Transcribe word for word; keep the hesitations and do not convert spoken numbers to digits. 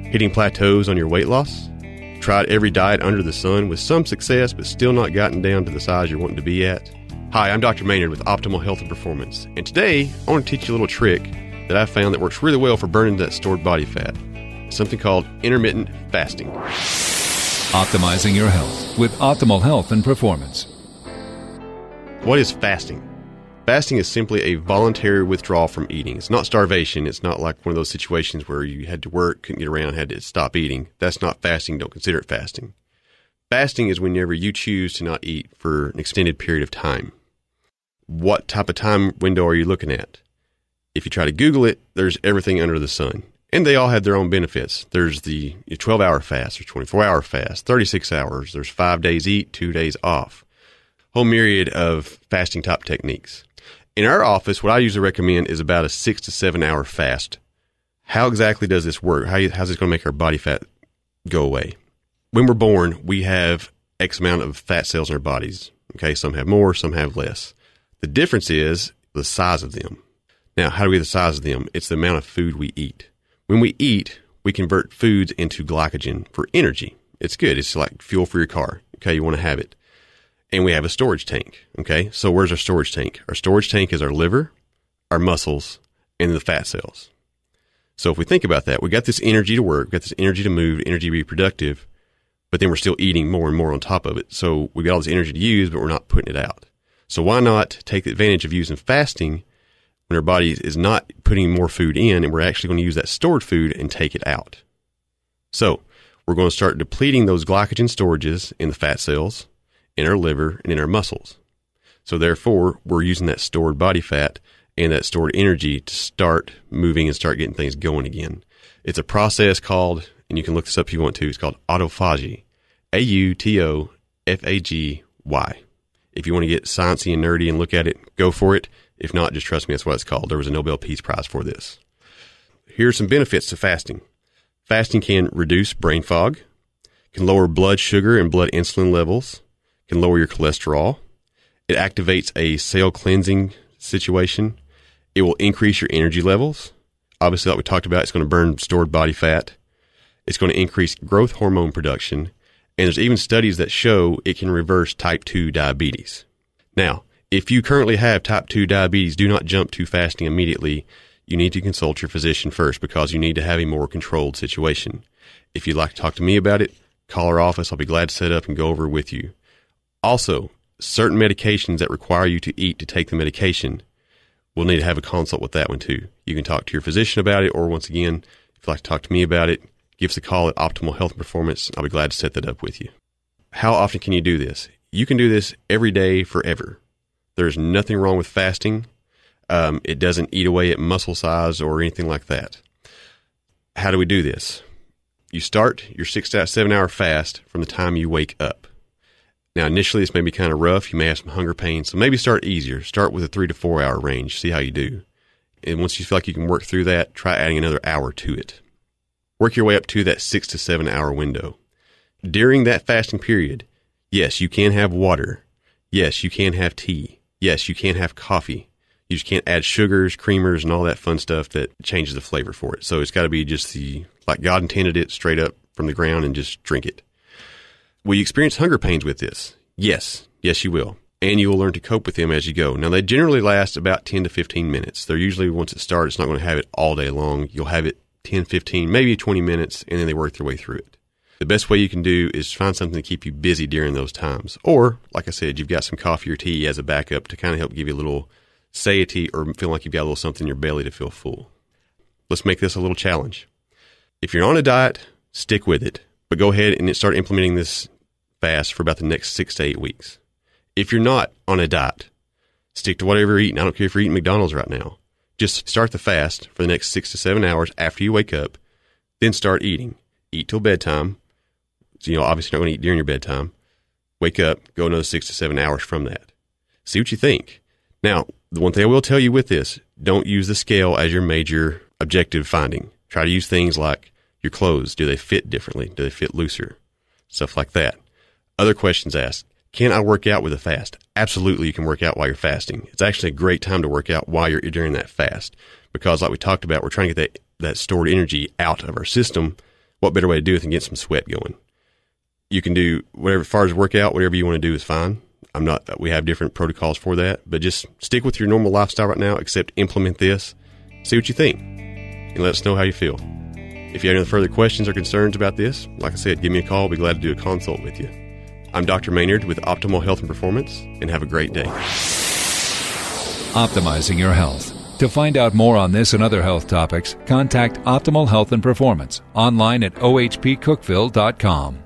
Hitting plateaus on your weight loss? Tried every diet under the sun with some success, but still not gotten down to the size you're wanting to be at? Hi, I'm Doctor Maynard with Optimal Health and Performance, and today I want to teach you a little trick that I found that works really well for burning that stored body fat. Something called intermittent fasting. Optimizing your health with Optimal Health and Performance. What is fasting? Fasting is simply a voluntary withdrawal from eating. It's not starvation. It's not like one of those situations where you had to work, couldn't get around, had to stop eating. That's not fasting. Don't consider it fasting. Fasting is whenever you choose to not eat for an extended period of time. What type of time window are you looking at? If you try to Google it, there's everything under the sun. And they all have their own benefits. There's the twelve-hour fast, there's twenty-four-hour fast, thirty-six hours, there's five days eat, two days off. Whole myriad of fasting type techniques. In our office, what I usually recommend is about a six to seven hour fast. How exactly does this work? How how's this going to make our body fat go away? When we're born, we have X amount of fat cells in our bodies. Okay, some have more, some have less. The difference is the size of them. Now, how do we get the size of them? It's the amount of food we eat. When we eat, we convert foods into glycogen for energy. It's good. It's like fuel for your car. Okay, you want to have it. And we have a storage tank, okay? So where's our storage tank? Our storage tank is our liver, our muscles, and the fat cells. So if we think about that, we got this energy to work, we got this energy to move, energy to be productive, but then we're still eating more and more on top of it. So we got all this energy to use, but we're not putting it out. So why not take advantage of using fasting when our body is not putting more food in, and we're actually going to use that stored food and take it out? So we're going to start depleting those glycogen storages in the fat cells, in our liver, and in our muscles. So therefore, we're using that stored body fat and that stored energy to start moving and start getting things going again. It's a process called, and you can look this up if you want to, it's called autophagy. A U T O F A G Y. If you want to get sciencey and nerdy and look at it, go for it. If not, just trust me, that's what it's called. There was a Nobel Peace Prize for this. Here are some benefits to fasting. Fasting can reduce brain fog, can lower blood sugar and blood insulin levels, can lower your cholesterol. It activates a cell cleansing situation. It will increase your energy levels. Obviously, like we talked about, it's going to burn stored body fat. It's going to increase growth hormone production. And there's even studies that show it can reverse type two diabetes. Now, if you currently have type two diabetes, do not jump to fasting immediately. You need to consult your physician first because you need to have a more controlled situation. If you'd like to talk to me about it, call our office. I'll be glad to set up and go over with you. Also, certain medications that require you to eat to take the medication, we'll need to have a consult with that one too. You can talk to your physician about it, or once again, if you'd like to talk to me about it, give us a call at Optimal Health and Performance. I'll be glad to set that up with you. How often can you do this? You can do this every day forever. There's nothing wrong with fasting. Um, it doesn't eat away at muscle size or anything like that. How do we do this? You start your six to seven hour fast from the time you wake up. Now, initially, this may be kind of rough. You may have some hunger pains, so maybe start easier. Start with a three to four hour range. See how you do. And once you feel like you can work through that, try adding another hour to it. Work your way up to that six to seven hour window. During that fasting period, yes, you can have water. Yes, you can have tea. Yes, you can have coffee. You just can't add sugars, creamers, and all that fun stuff that changes the flavor for it. So it's got to be just the like God intended it, straight up from the ground, and just drink it. Will you experience hunger pains with this? Yes. Yes, you will. And you will learn to cope with them as you go. Now, they generally last about ten to fifteen minutes. They're usually, once it starts, it's not going to have it all day long. You'll have it ten, fifteen, maybe twenty minutes, and then they work their way through it. The best way you can do is find something to keep you busy during those times. Or, like I said, you've got some coffee or tea as a backup to kind of help give you a little satiety or feel like you've got a little something in your belly to feel full. Let's make this a little challenge. If you're on a diet, stick with it. But go ahead and start implementing this fast for about the next six to eight weeks. If you're not on a diet, stick to whatever you're eating. I don't care if you're eating McDonald's right now. Just start the fast for the next six to seven hours after you wake up. Then start eating. Eat till bedtime. So, you know, obviously you're not going to eat during your bedtime. Wake up, go another six to seven hours from that. See what you think. Now, the one thing I will tell you with this, don't use the scale as your major objective finding. Try to use things like your clothes. Do they fit differently? Do they fit looser? Stuff like that. Other questions asked. Can I work out with a fast? Absolutely, you can work out while you're fasting. It's actually a great time to work out while you're during that fast because, like we talked about, we're trying to get that, that stored energy out of our system what better way to do it than get some sweat going? You can do whatever, as far as workout, whatever you want to do is fine. I'm not, we have different protocols for that, but just stick with your normal lifestyle right now, except implement this, see what you think, and let us know how you feel. If you have any further questions or concerns about this, like I said, give me a call. I'll be glad to do a consult with you. I'm Doctor Maynard with Optimal Health and Performance, and have a great day. Optimizing your health. To find out more on this and other health topics, contact Optimal Health and Performance online at o h p cookeville dot com.